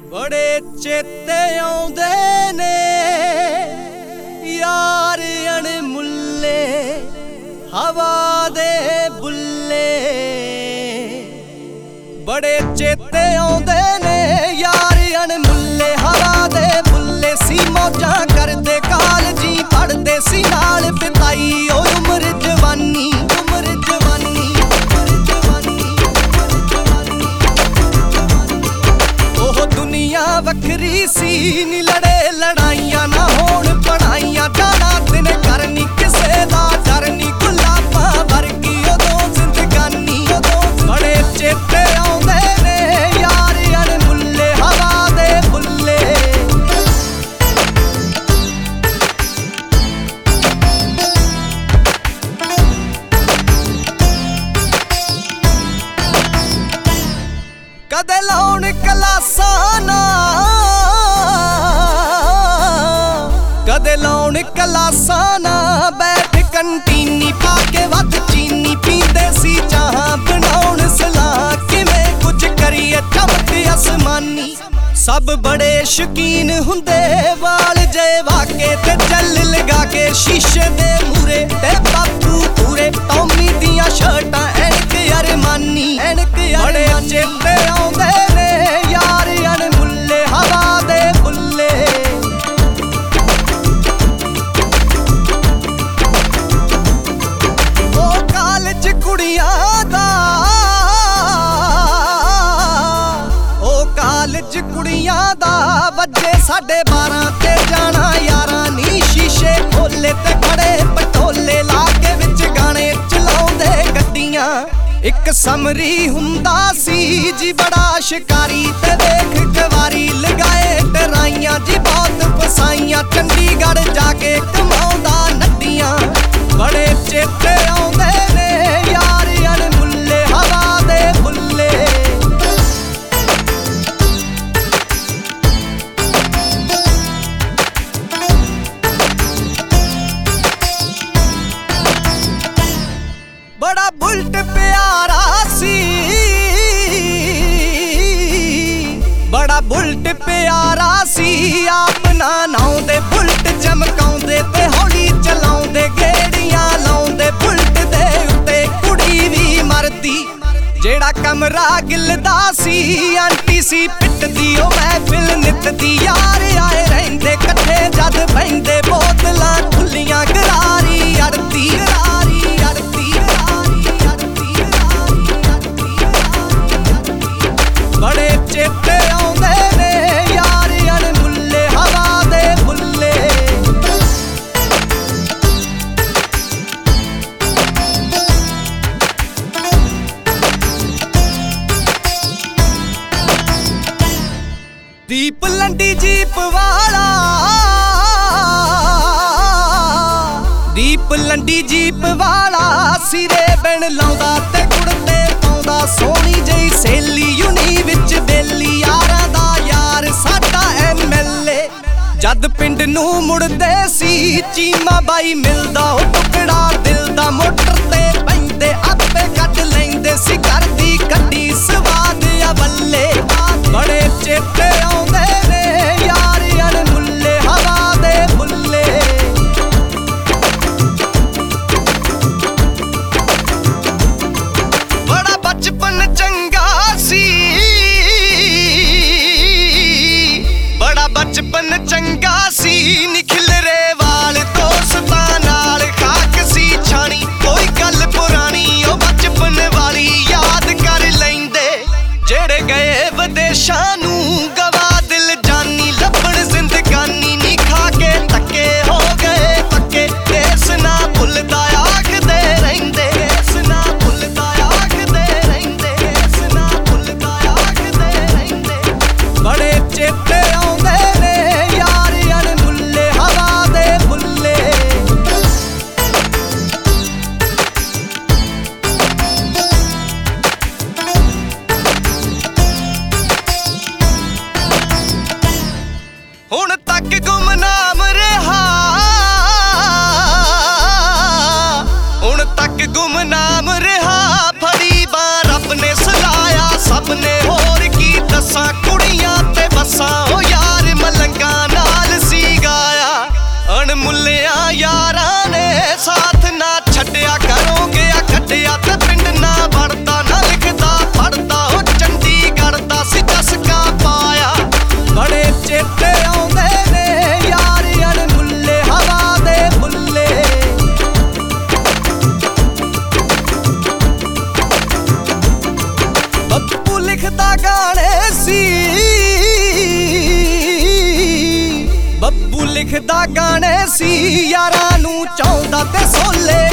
बड़े चेते आउंदे ने यार अणमुल्ले हवा दे बुल्ले। बड़े चेते आउंदे ने यार अणमुल्ले हवा दे बुल्ले। सी मौजां करदे कालजी पढ़दे सी नाल बिताई ओ उमर जवानी उमर जवानी उमर जवानी। ओह दुनिया वखरी सी नी लड़े लड़ाइयां ना होण पढ़ाइयां। जाना दिन करनी किसे दा डर नी गुलाबां वर्गी उदों जिंदगानी। बड़े चेते आउंदे ने यार अणमुल्ले हवा दे बुल्ले। कदे लाउण क्लासां ना कदे लाउण क्लासां ना बैठ कंटीनी पाके वध चीनी पींदे सी चाह बनाउण सलाह किवें कुछ करिए चमक आसमानी। सब बड़े शौकीन हुंदे वाल जे वाके ते जल लगा के शीशे दे मूरे ते बापू पूरे टॉमी दियां शर्टां एनक अरमानी एनक। बड़े चेते आउंदे ने यार अणमुल्ले हवा दे बुल्ले। ओ कालज कुड़ियां दा ओ कालज कुड़ियां दा वजे 12:30 ते जाना यारां नी। शीशे खोले ते खड़े पटोले ला के विच गाने चलाउंदे गड्डियां। एक समरी हुंदा सी जी बड़ा शिकारी ते देख कवारी लगाए डराइयां जी बहुत फसाइयां। चंडीगढ़ जाके कमाउंदा नड्डियां। बड़े चेते आउंदे ने यार अणमुल्ले हवा दे बुल्ले। बड़ा बुलट प्यारा सी बड़ा बुलट प्यारा सी। अपना नाउंदे बुलट चमकाउंदे ते हौली चलाउंदे गेड़ियां लाउंदे। बुलट दे उत्ते कुड़ी भी मरदी जेड़ा कमरा गिलदा सी। आंटी सी पिटदी ओ महफिल नित दी। यार आए रहिंदे कट्ठे जद बहिंदे बोतलां खुल्लियां गरारी अड़दी गरारी अड़दी। बड़े चेते आउंदे ने यार अणमुल्ले हवा दे बुल्ले। दीप लंडी जीप वाला दीप लंडी जीप वाला सिरे बिन लाउंदा ते कुड़ते पाउंदा। सोहनी जई सहेली यूनी विच बेली यारां दा यार साडा MLA। जद पिंड नूं मुड़दे सी चीमा बाई मिलदा ओ टुकड़ा दिल दा। मोटर ते पैंदे आपे कढ लैंदे सी घर दी कड्डी स्वाद आ बल्ले। बड़े चेते आउंदे ने यार अणमुल्ले हवा दे बुल्ले। बड़ा बचपन चंगा सी बड़ा बचपन चंगा सी। निखिलरे वाल दोस्तां नाल खाक सी छाणी। कोई गल पुरानी ओ बचपन वाली याद कर लैंदे। जेड़े गए विदेशां नूं गवा दिल जानी लभण जिंदगानी। नी खा के धक्के हो गए पक्के देस ना भुलदा आखदे रहिंदे। देस ना भुलदा आखदे रहिंदे देस ना भुलदा आखदे रहिंदे। बड़े चेते आउंदे ने यार अणमुल्ले हवा दे बुल्ले। ਲਿਖਦਾ ਗਾਣੇ ਸੀ ਯਾਰਾਂ ਨੂੰ ਚਾਹੁੰਦਾ ਤੇ ਸੋਲੇ